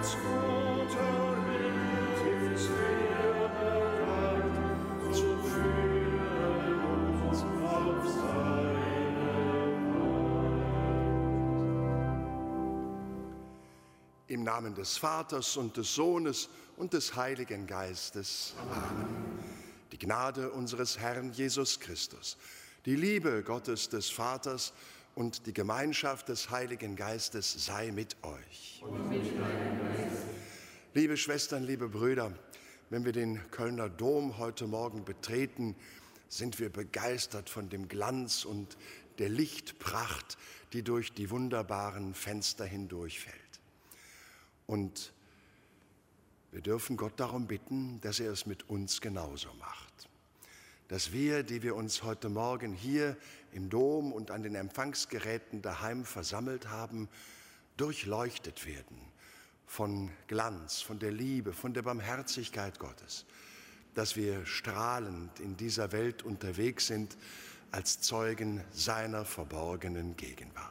Im Namen des Vaters und des Sohnes und des Heiligen Geistes. Amen. Die Gnade unseres Herrn Jesus Christus, die Liebe Gottes des Vaters und die Gemeinschaft des Heiligen Geistes sei mit euch. Und mit deinem Geist. Liebe Schwestern, liebe Brüder, wenn wir den Kölner Dom heute Morgen betreten, sind wir begeistert von dem Glanz und der Lichtpracht, die durch die wunderbaren Fenster hindurchfällt. Und wir dürfen Gott darum bitten, dass er es mit uns genauso macht. Dass wir, die wir uns heute Morgen hier im Dom und an den Empfangsgeräten daheim versammelt haben, durchleuchtet werden von Glanz, von der Liebe, von der Barmherzigkeit Gottes. Dass wir strahlend in dieser Welt unterwegs sind als Zeugen seiner verborgenen Gegenwart.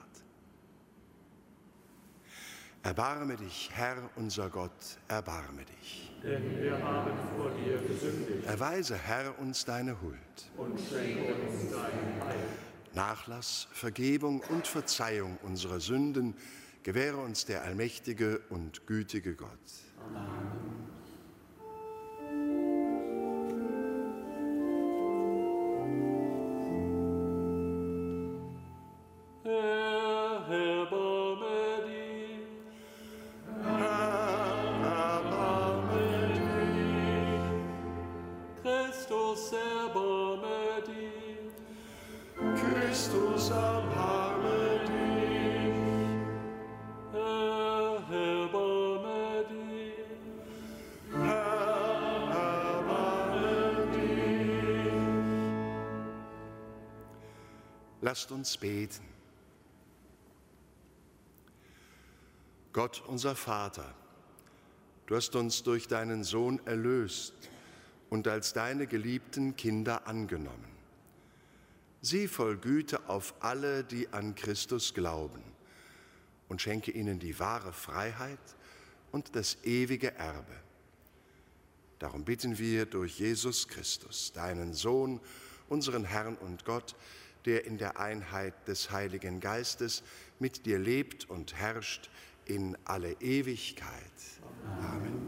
Erbarme dich, Herr, unser Gott, erbarme dich. Denn wir haben vor dir gesündigt. Erweise, Herr, uns deine Huld. Und schenke uns dein Heil. Nachlass, Vergebung und Verzeihung unserer Sünden gewähre uns der allmächtige und gütige Gott. Amen. Lasst uns beten. Gott, unser Vater, du hast uns durch deinen Sohn erlöst und als deine geliebten Kinder angenommen. Sieh voll Güte auf alle, die an Christus glauben, und schenke ihnen die wahre Freiheit und das ewige Erbe. Darum bitten wir durch Jesus Christus, deinen Sohn, unseren Herrn und Gott, der in der Einheit des Heiligen Geistes mit dir lebt und herrscht in alle Ewigkeit. Amen.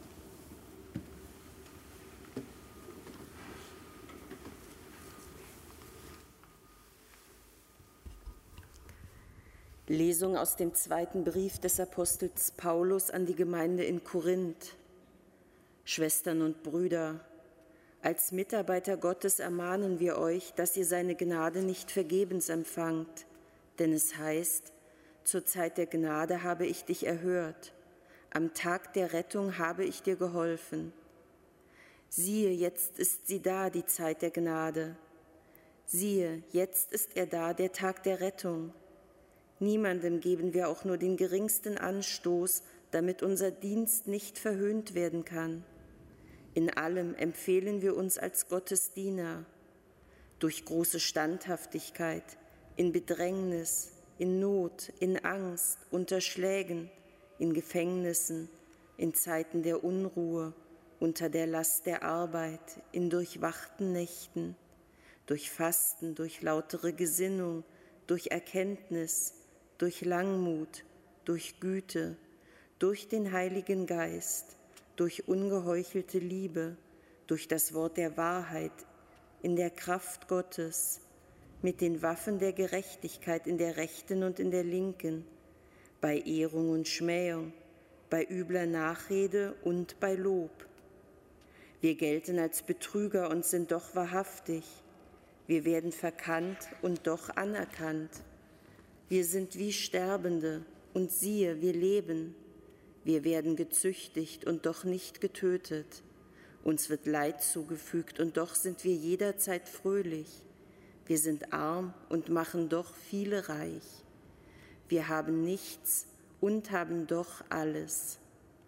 Lesung aus dem zweiten Brief des Apostels Paulus an die Gemeinde in Korinth. Schwestern und Brüder, als Mitarbeiter Gottes ermahnen wir euch, dass ihr seine Gnade nicht vergebens empfangt. Denn es heißt, zur Zeit der Gnade habe ich dich erhört, am Tag der Rettung habe ich dir geholfen. Siehe, jetzt ist sie da, die Zeit der Gnade. Siehe, jetzt ist er da, der Tag der Rettung. Niemandem geben wir auch nur den geringsten Anstoß, damit unser Dienst nicht verhöhnt werden kann. In allem empfehlen wir uns als Gottes Diener, durch große Standhaftigkeit, in Bedrängnis, in Not, in Angst, unter Schlägen, in Gefängnissen, in Zeiten der Unruhe, unter der Last der Arbeit, in durchwachten Nächten, durch Fasten, durch lautere Gesinnung, durch Erkenntnis, durch Langmut, durch Güte, durch den Heiligen Geist, durch ungeheuchelte Liebe, durch das Wort der Wahrheit, in der Kraft Gottes, mit den Waffen der Gerechtigkeit in der rechten und in der linken, bei Ehrung und Schmähung, bei übler Nachrede und bei Lob. Wir gelten als Betrüger und sind doch wahrhaftig. Wir werden verkannt und doch anerkannt. Wir sind wie Sterbende und siehe, wir leben. Wir werden gezüchtigt und doch nicht getötet. Uns wird Leid zugefügt und doch sind wir jederzeit fröhlich. Wir sind arm und machen doch viele reich. Wir haben nichts und haben doch alles.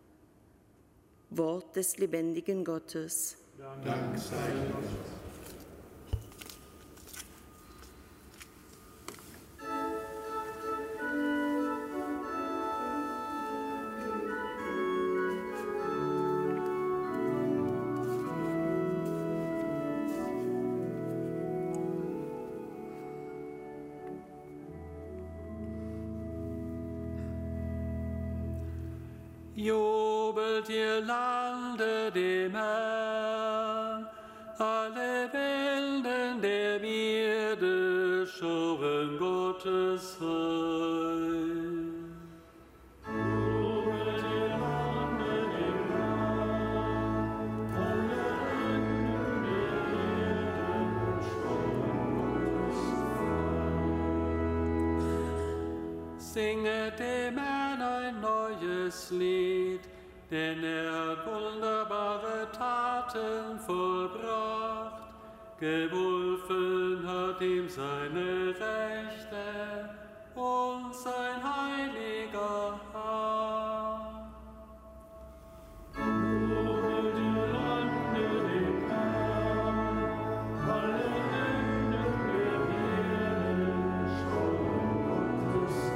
Wort des lebendigen Gottes. Dank sei Gott. Jubelt ihr Lande dem Herrn, alle Wellen der Erde schauen Gottes Heil. Jubelt ihr Lande dem Herrn, alle Wellen der Erde schauen Gottes Heil. Singet dem Herrn ein neues Lied, denn er hat wunderbare Taten vollbracht. Geholfen hat ihm seine Rechte und sein heiliger Arm. Jubelt ihr Lande dem Herrn, alle Enden der Erde schauen Gottes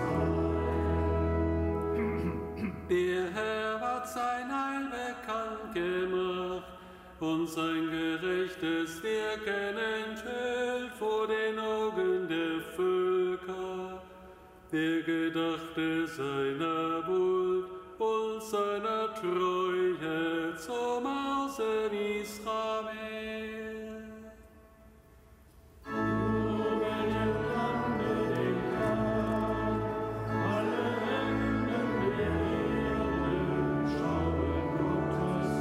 Heil. Der Herr hat sein Heil bekannt gemacht und sein gerechtes Wirken enthüllt vor den Augen der Völker. Der gedachte seiner Huld und seiner Treue zum Hause Israel. Jubelt ihr Lande dem Herrn, alle Enden der Erde schauen Gottes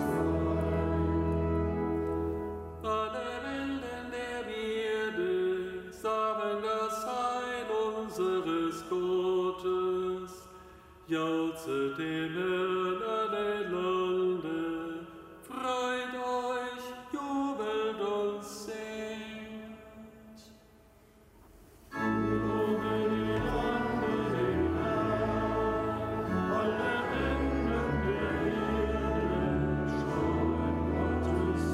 Heil. Alle Wellen der Erde sahen das Heil unseres Gottes. Jauchzet dem Herrn alle Lande, freut euch, jubelt und singt. Jubelt ihr Lande dem Herrn, alle Enden der Erde schauen Gottes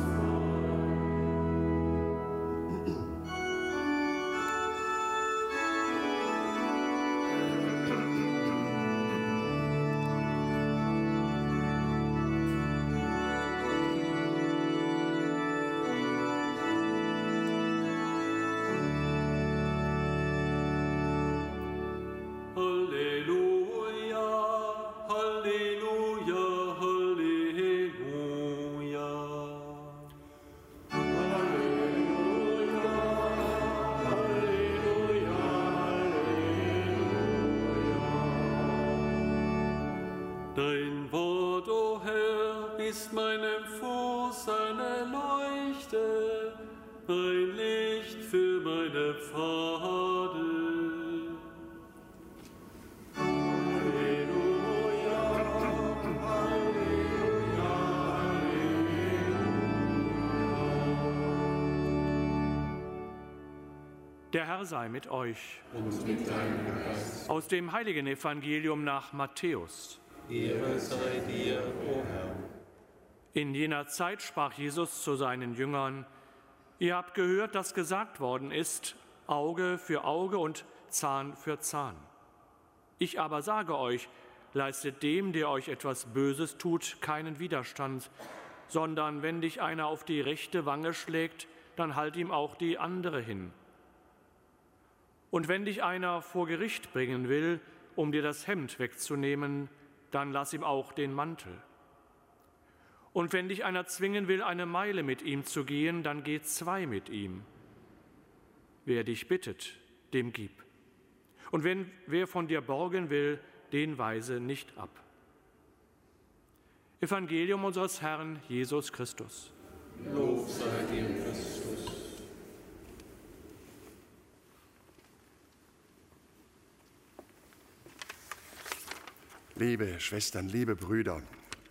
Halleluja, Halleluja, Halleluja. Halleluja, Halleluja, Halleluja. Dein Wort, o Herr, ist meinem Fuß eine Leuchte, ein Licht für meine Pfade. Der Herr sei mit euch. Und mit deinem Geist. Aus dem heiligen Evangelium nach Matthäus. Ehre sei dir, o Herr. In jener Zeit sprach Jesus zu seinen Jüngern: Ihr habt gehört, dass gesagt worden ist, Auge für Auge und Zahn für Zahn. Ich aber sage euch, leistet dem, der euch etwas Böses tut, keinen Widerstand, sondern wenn dich einer auf die rechte Wange schlägt, dann halt ihm auch die andere hin. Und wenn dich einer vor Gericht bringen will, um dir das Hemd wegzunehmen, dann lass ihm auch den Mantel. Und wenn dich einer zwingen will, eine Meile mit ihm zu gehen, dann geh 2 mit ihm. Wer dich bittet, dem gib. Und wer von dir borgen will, den weise nicht ab. Evangelium unseres Herrn Jesus Christus. Lob sei dir, Christus. Liebe Schwestern, liebe Brüder,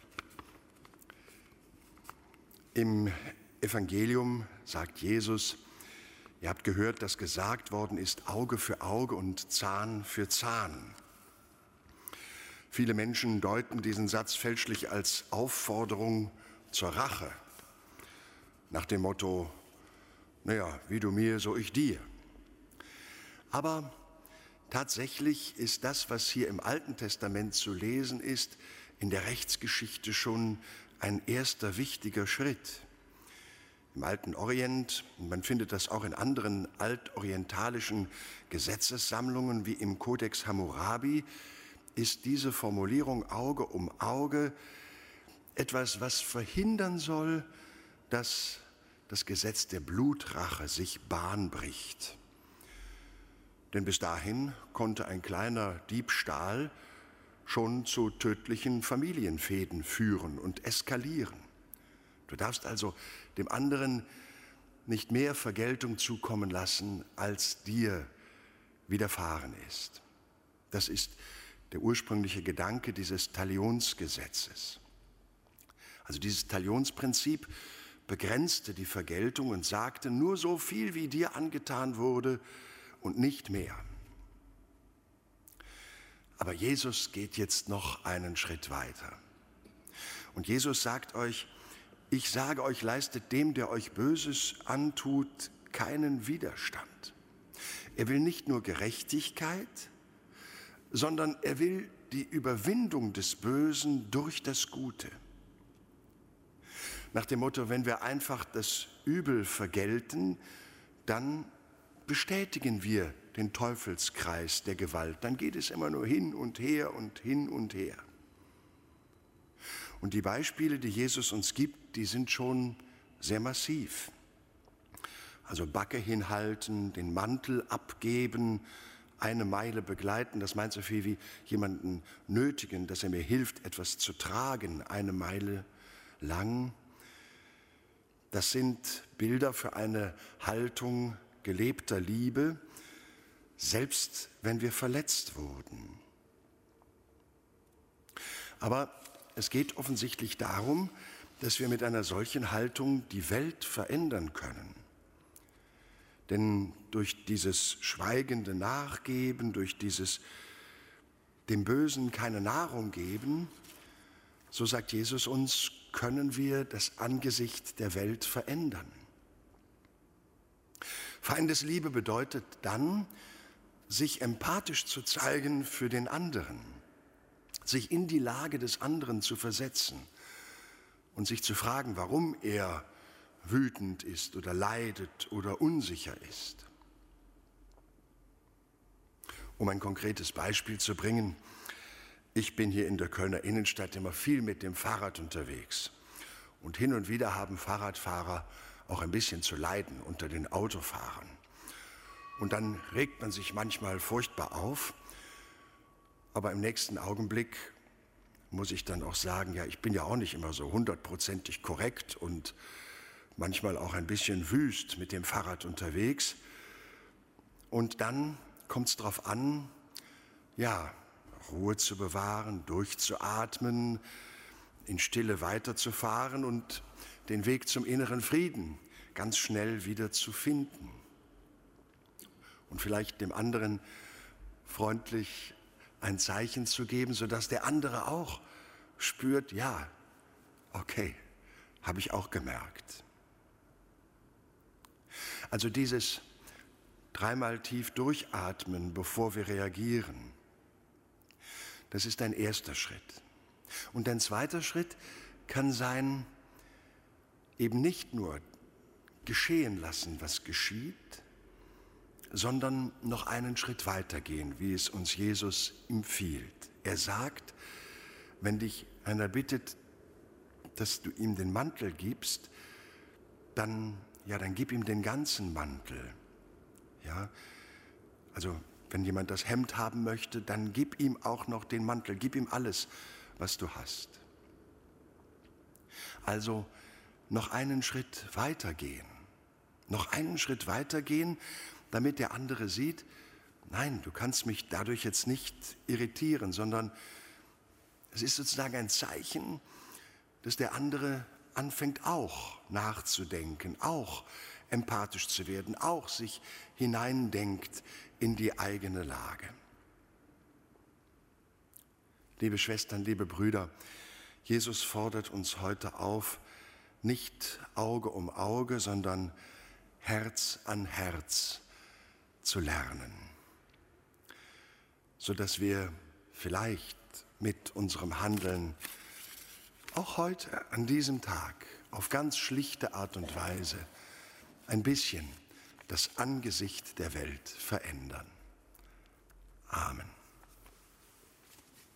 im Evangelium sagt Jesus, ihr habt gehört, dass gesagt worden ist, Auge für Auge und Zahn für Zahn. Viele Menschen deuten diesen Satz fälschlich als Aufforderung zur Rache, nach dem Motto, naja, wie du mir, so ich dir. Aber tatsächlich ist das, was hier im Alten Testament zu lesen ist, in der Rechtsgeschichte schon ein erster wichtiger Schritt. Im Alten Orient, und man findet das auch in anderen altorientalischen Gesetzessammlungen wie im Kodex Hammurabi, ist diese Formulierung Auge um Auge etwas, was verhindern soll, dass das Gesetz der Blutrache sich Bahn bricht. Denn bis dahin konnte ein kleiner Diebstahl schon zu tödlichen Familienfehden führen und eskalieren. Du darfst also dem anderen nicht mehr Vergeltung zukommen lassen, als dir widerfahren ist. Das ist der ursprüngliche Gedanke dieses Talionsgesetzes. Also dieses Talionsprinzip begrenzte die Vergeltung und sagte, nur so viel, wie dir angetan wurde und nicht mehr. Aber Jesus geht jetzt noch einen Schritt weiter. Und Jesus sagt euch, ich sage euch, leistet dem, der euch Böses antut, keinen Widerstand. Er will nicht nur Gerechtigkeit, sondern er will die Überwindung des Bösen durch das Gute. Nach dem Motto, wenn wir einfach das Übel vergelten, dann bestätigen wir den Teufelskreis der Gewalt. Dann geht es immer nur hin und her und hin und her. Und die Beispiele, die Jesus uns gibt, die sind schon sehr massiv. Also Backe hinhalten, den Mantel abgeben, eine Meile begleiten, das meint so viel wie jemanden nötigen, dass er mir hilft, etwas zu tragen, eine Meile lang. Das sind Bilder für eine Haltung gelebter Liebe, selbst wenn wir verletzt wurden. Aber es geht offensichtlich darum, dass wir mit einer solchen Haltung die Welt verändern können. Denn durch dieses schweigende Nachgeben, durch dieses dem Bösen keine Nahrung geben, so sagt Jesus uns, können wir das Angesicht der Welt verändern. Feindesliebe bedeutet dann, sich empathisch zu zeigen für den anderen, sich in die Lage des anderen zu versetzen und sich zu fragen, warum er wütend ist oder leidet oder unsicher ist. Um ein konkretes Beispiel zu bringen, ich bin hier in der Kölner Innenstadt immer viel mit dem Fahrrad unterwegs. Und hin und wieder haben Fahrradfahrer auch ein bisschen zu leiden unter den Autofahrern. Und dann regt man sich manchmal furchtbar auf, aber im nächsten Augenblick muss ich dann auch sagen, ja, ich bin ja auch nicht immer so 100%ig korrekt und manchmal auch ein bisschen wüst mit dem Fahrrad unterwegs. Und dann kommt es darauf an, ja, Ruhe zu bewahren, durchzuatmen, in Stille weiterzufahren und den Weg zum inneren Frieden ganz schnell wieder zu finden. Und vielleicht dem anderen freundlich ein Zeichen zu geben, sodass der andere auch spürt, ja, okay, habe ich auch gemerkt. Also dieses dreimal tief durchatmen, bevor wir reagieren, das ist ein erster Schritt. Und ein zweiter Schritt kann sein, eben nicht nur geschehen lassen, was geschieht, sondern noch einen Schritt weitergehen, wie es uns Jesus empfiehlt. Er sagt, wenn dich einer bittet, dass du ihm den Mantel gibst, dann gib ihm den ganzen Mantel. Ja, also wenn jemand das Hemd haben möchte, dann gib ihm auch noch den Mantel, gib ihm alles, was du hast. Also noch einen Schritt weitergehen, damit der andere sieht, nein, du kannst mich dadurch jetzt nicht irritieren, sondern es ist sozusagen ein Zeichen, dass der andere anfängt auch nachzudenken, auch empathisch zu werden, auch sich hineindenkt in die eigene Lage. Liebe Schwestern, liebe Brüder, Jesus fordert uns heute auf, nicht Auge um Auge, sondern Herz an Herz zu lernen, sodass wir vielleicht mit unserem Handeln auch heute an diesem Tag auf ganz schlichte Art und Weise ein bisschen das Angesicht der Welt verändern. Amen.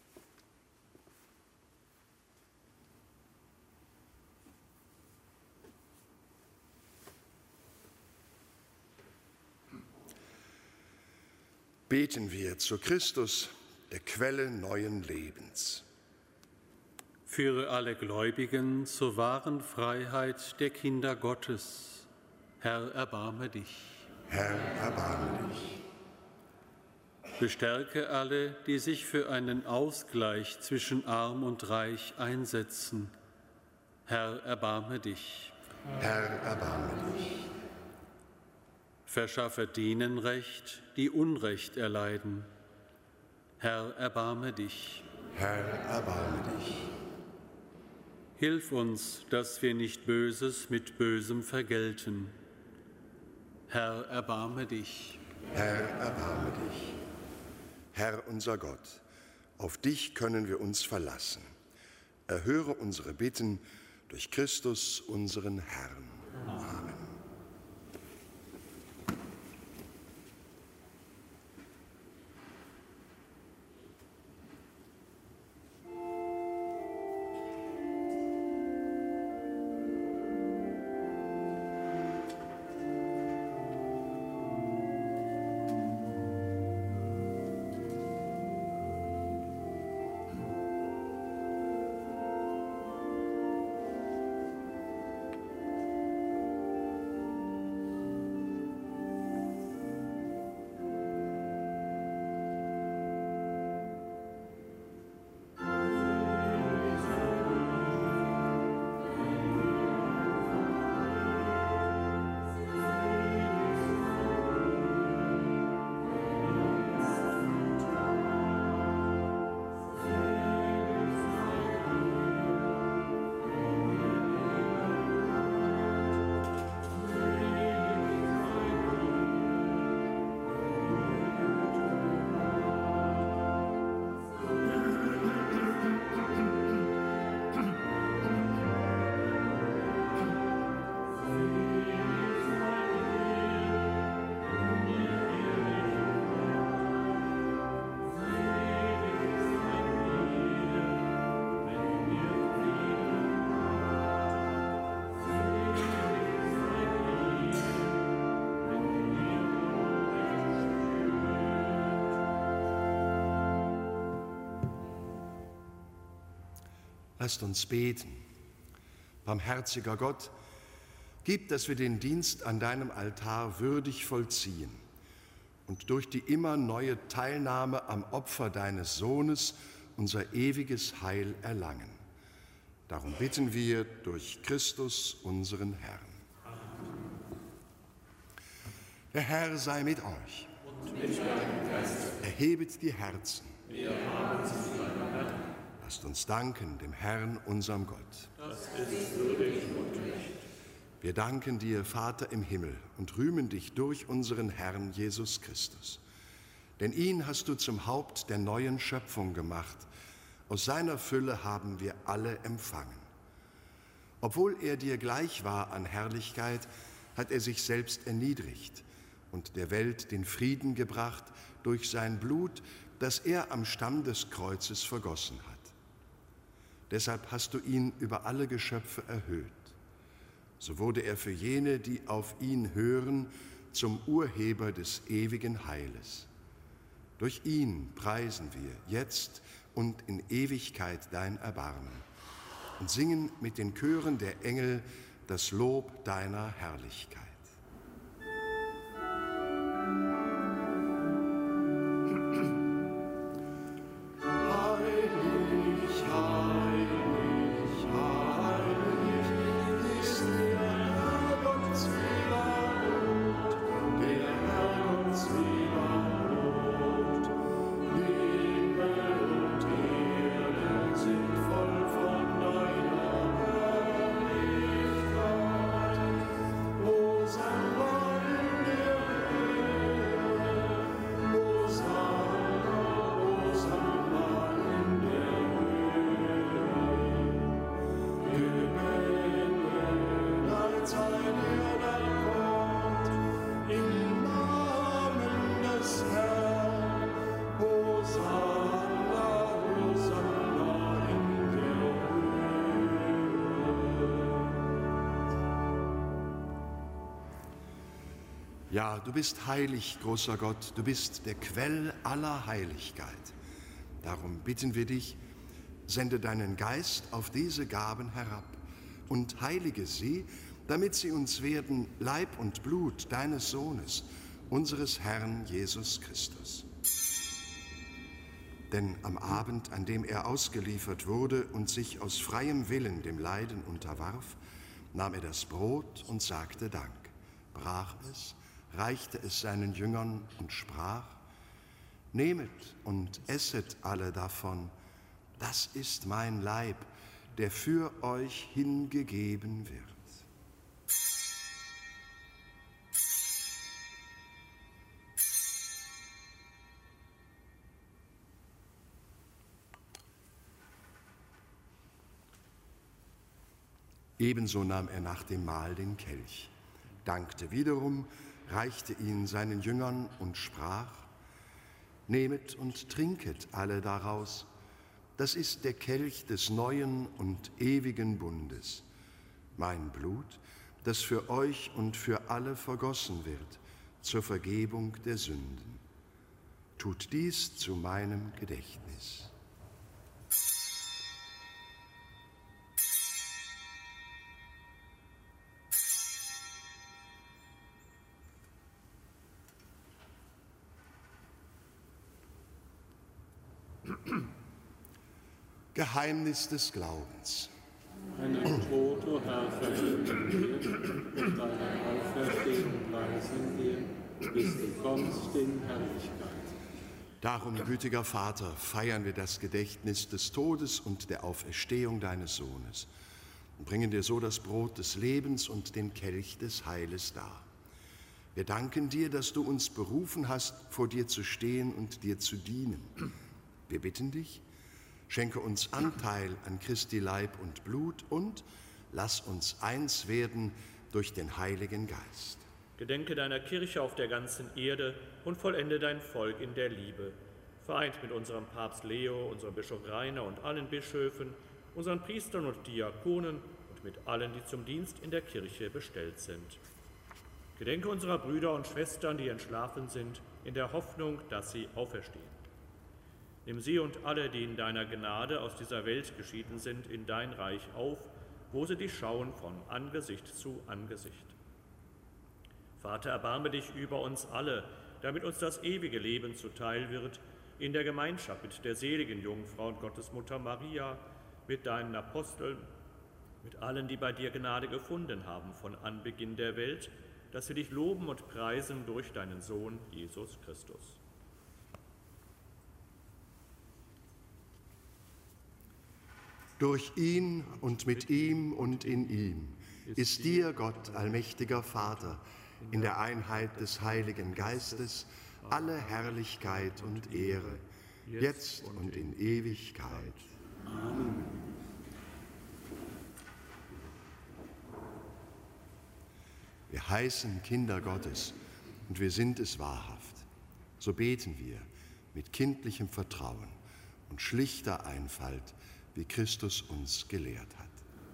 Beten wir zu Christus, der Quelle neuen Lebens. Führe alle Gläubigen zur wahren Freiheit der Kinder Gottes. Herr, erbarme dich. Herr, erbarme dich. Bestärke alle, die sich für einen Ausgleich zwischen Arm und Reich einsetzen. Herr, erbarme dich. Herr, erbarme dich. Verschaffe denen Recht, die Unrecht erleiden. Herr, erbarme dich. Herr, erbarme dich. Hilf uns, dass wir nicht Böses mit Bösem vergelten. Herr, erbarme dich. Herr, erbarme dich. Herr unser Gott, auf dich können wir uns verlassen. Erhöre unsere Bitten durch Christus, unseren Herrn. Amen. Lasst uns beten. Barmherziger Gott, gib, dass wir den Dienst an deinem Altar würdig vollziehen und durch die immer neue Teilnahme am Opfer deines Sohnes unser ewiges Heil erlangen. Darum bitten wir durch Christus, unseren Herrn. Der Herr sei mit euch. Und mit deinem Geist. Erhebet die Herzen. Wir haben sie zu deinem Herrn. Lasst uns danken dem Herrn, unserem Gott. Das ist würdig und recht. Wir danken dir, Vater im Himmel, und rühmen dich durch unseren Herrn Jesus Christus. Denn ihn hast du zum Haupt der neuen Schöpfung gemacht. Aus seiner Fülle haben wir alle empfangen. Obwohl er dir gleich war an Herrlichkeit, hat er sich selbst erniedrigt und der Welt den Frieden gebracht durch sein Blut, das er am Stamm des Kreuzes vergossen hat. Deshalb hast du ihn über alle Geschöpfe erhöht. So wurde er für jene, die auf ihn hören, zum Urheber des ewigen Heiles. Durch ihn preisen wir jetzt und in Ewigkeit dein Erbarmen und singen mit den Chören der Engel das Lob deiner Herrlichkeit. Ja, du bist heilig, großer Gott, du bist der Quell aller Heiligkeit. Darum bitten wir dich, sende deinen Geist auf diese Gaben herab und heilige sie, damit sie uns werden Leib und Blut deines Sohnes, unseres Herrn Jesus Christus. Denn am Abend, an dem er ausgeliefert wurde und sich aus freiem Willen dem Leiden unterwarf, nahm er das Brot und sagte Dank, brach es, reichte es seinen Jüngern und sprach: Nehmet und esset alle davon, das ist mein Leib, der für euch hingegeben wird. Ebenso nahm er nach dem Mahl den Kelch, dankte wiederum, reichte ihn seinen Jüngern und sprach: Nehmet und trinket alle daraus, das ist der Kelch des neuen und ewigen Bundes, mein Blut, das für euch und für alle vergossen wird, zur Vergebung der Sünden. Tut dies zu meinem Gedächtnis. Geheimnis des Glaubens. Deinen Tod, o Herr, verkünden wir und deine Auferstehung preisen wir, bis du kommst in Herrlichkeit. Darum, gütiger Vater, feiern wir das Gedächtnis des Todes und der Auferstehung deines Sohnes und bringen dir so das Brot des Lebens und den Kelch des Heiles dar. Wir danken dir, dass du uns berufen hast, vor dir zu stehen und dir zu dienen. Wir bitten dich, schenke uns Anteil an Christi Leib und Blut und lass uns eins werden durch den Heiligen Geist. Gedenke deiner Kirche auf der ganzen Erde und vollende dein Volk in der Liebe. Vereint mit unserem Papst Leo, unserem Bischof Rainer und allen Bischöfen, unseren Priestern und Diakonen und mit allen, die zum Dienst in der Kirche bestellt sind. Gedenke unserer Brüder und Schwestern, die entschlafen sind, in der Hoffnung, dass sie auferstehen. Nimm sie und alle, die in deiner Gnade aus dieser Welt geschieden sind, in dein Reich auf, wo sie dich schauen von Angesicht zu Angesicht. Vater, erbarme dich über uns alle, damit uns das ewige Leben zuteil wird, in der Gemeinschaft mit der seligen Jungfrau und Gottesmutter Maria, mit deinen Aposteln, mit allen, die bei dir Gnade gefunden haben von Anbeginn der Welt, dass wir dich loben und preisen durch deinen Sohn Jesus Christus. Durch ihn und mit ihm und in ihm ist dir, Gott, allmächtiger Vater, in der Einheit des Heiligen Geistes, alle Herrlichkeit und Ehre, jetzt und in Ewigkeit. Amen. Wir heißen Kinder Gottes und wir sind es wahrhaft. So beten wir mit kindlichem Vertrauen und schlichter Einfalt, wie Christus uns gelehrt hat.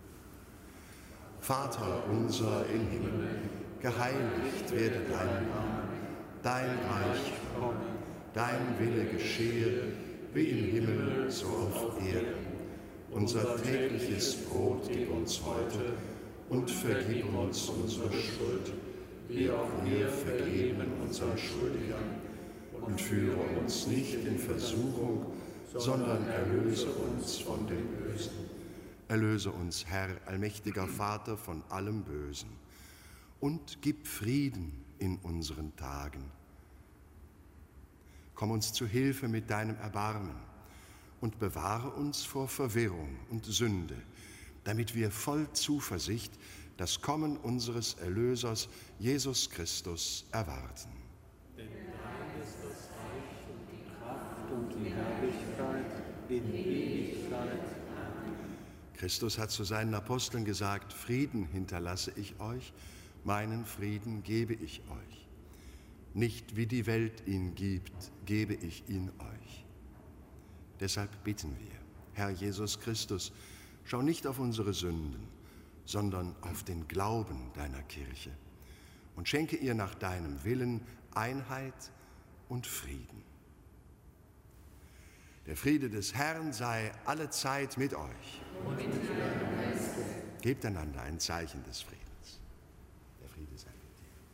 Vater unser im Himmel, geheiligt werde dein Name, dein Reich komme, dein Wille geschehe, wie im Himmel, so auf Erden. Unser tägliches Brot gib uns heute und vergib uns unsere Schuld, wie auch wir vergeben unseren Schuldigern. Und führe uns nicht in Versuchung, sondern erlöse uns von dem Bösen. Erlöse uns, Herr, allmächtiger Vater, von allem Bösen und gib Frieden in unseren Tagen. Komm uns zu Hilfe mit deinem Erbarmen und bewahre uns vor Verwirrung und Sünde, damit wir voll Zuversicht das Kommen unseres Erlösers, Jesus Christus, erwarten. Denn dein ist das Reich und die Kraft und die Herrlichkeit in Ewigkeit. Christus hat zu seinen Aposteln gesagt: Frieden hinterlasse ich euch, meinen Frieden gebe ich euch. Nicht wie die Welt ihn gibt, gebe ich ihn euch. Deshalb bitten wir, Herr Jesus Christus, schau nicht auf unsere Sünden, sondern auf den Glauben deiner Kirche und schenke ihr nach deinem Willen Einheit und Frieden. Der Friede des Herrn sei allezeit mit euch. Gebt einander ein Zeichen des Friedens. Der Friede sei mit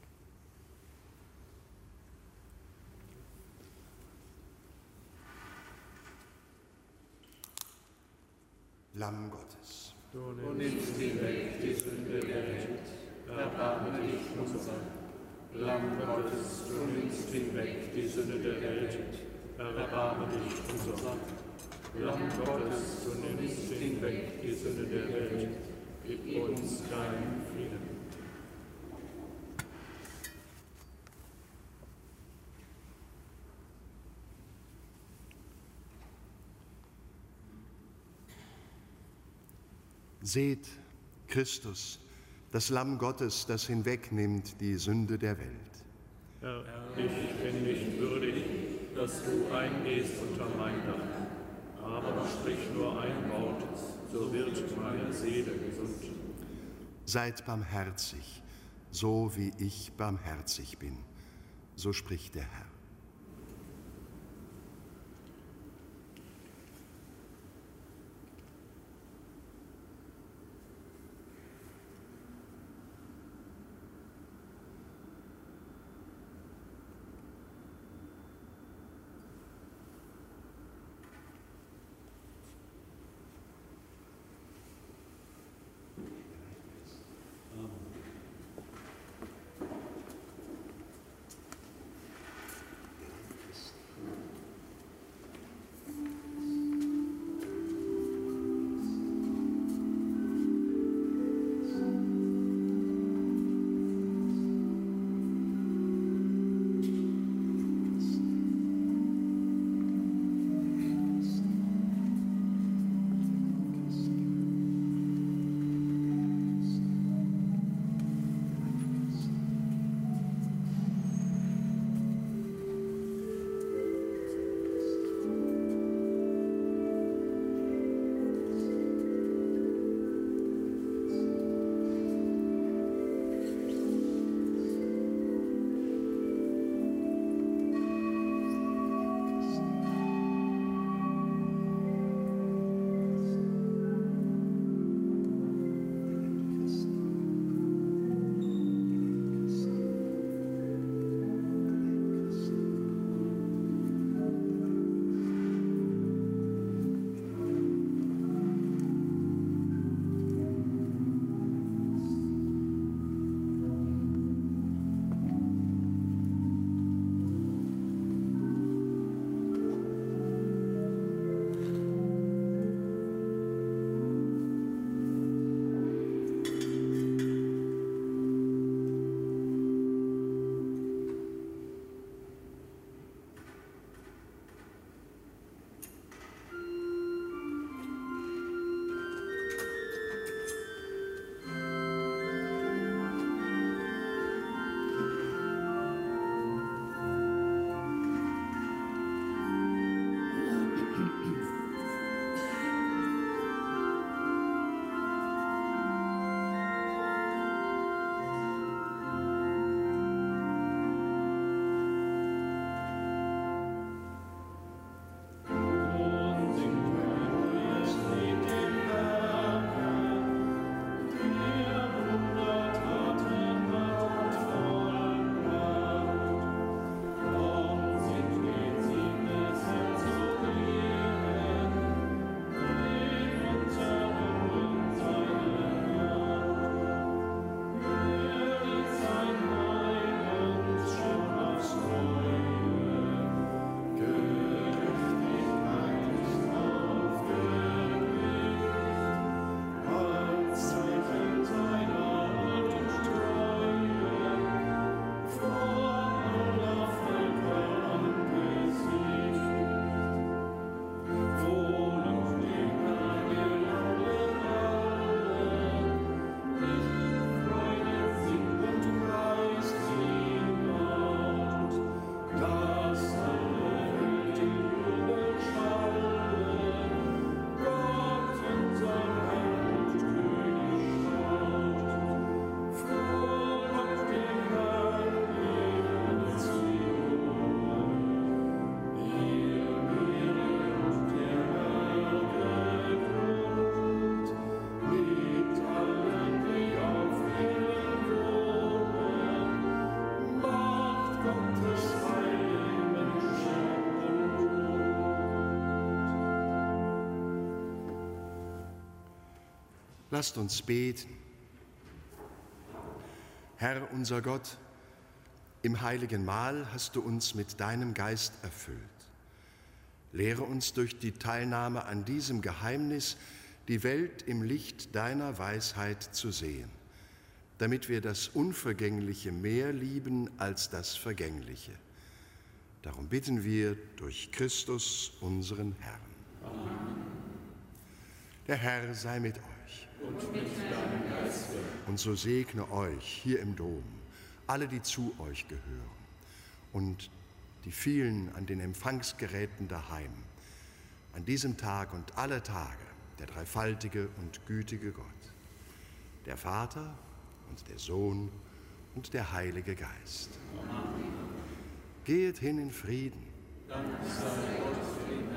dir. Lamm Gottes. Du nimmst hinweg die Sünde der Welt, erbarme dich unser. Lamm Gottes, du nimmst hinweg die Sünde der Welt, erbarme dich unser. Lamm Gottes, du nimmst hinweg die Sünde der Welt, gib uns deinen Frieden. Seht, Christus, das Lamm Gottes, das hinwegnimmt die Sünde der Welt. Herr, ich bin nicht würdig, dass du eingehst unter mein Dach, aber sprich nur ein Wort, so wird meine Seele gesund. Seid barmherzig, so wie ich barmherzig bin, so spricht der Herr. Lasst uns beten. Herr unser Gott, im heiligen Mahl hast du uns mit deinem Geist erfüllt. Lehre uns durch die Teilnahme an diesem Geheimnis, die Welt im Licht deiner Weisheit zu sehen, damit wir das Unvergängliche mehr lieben als das Vergängliche. Darum bitten wir durch Christus, unseren Herrn. Amen. Der Herr sei mit euch. Und mit deinem Geiste. Und so segne euch hier im Dom alle, die zu euch gehören, und die vielen an den Empfangsgeräten daheim, an diesem Tag und alle Tage der dreifaltige und gütige Gott, der Vater und der Sohn und der Heilige Geist. Amen. Geht hin in Frieden. Dank sei Gott für den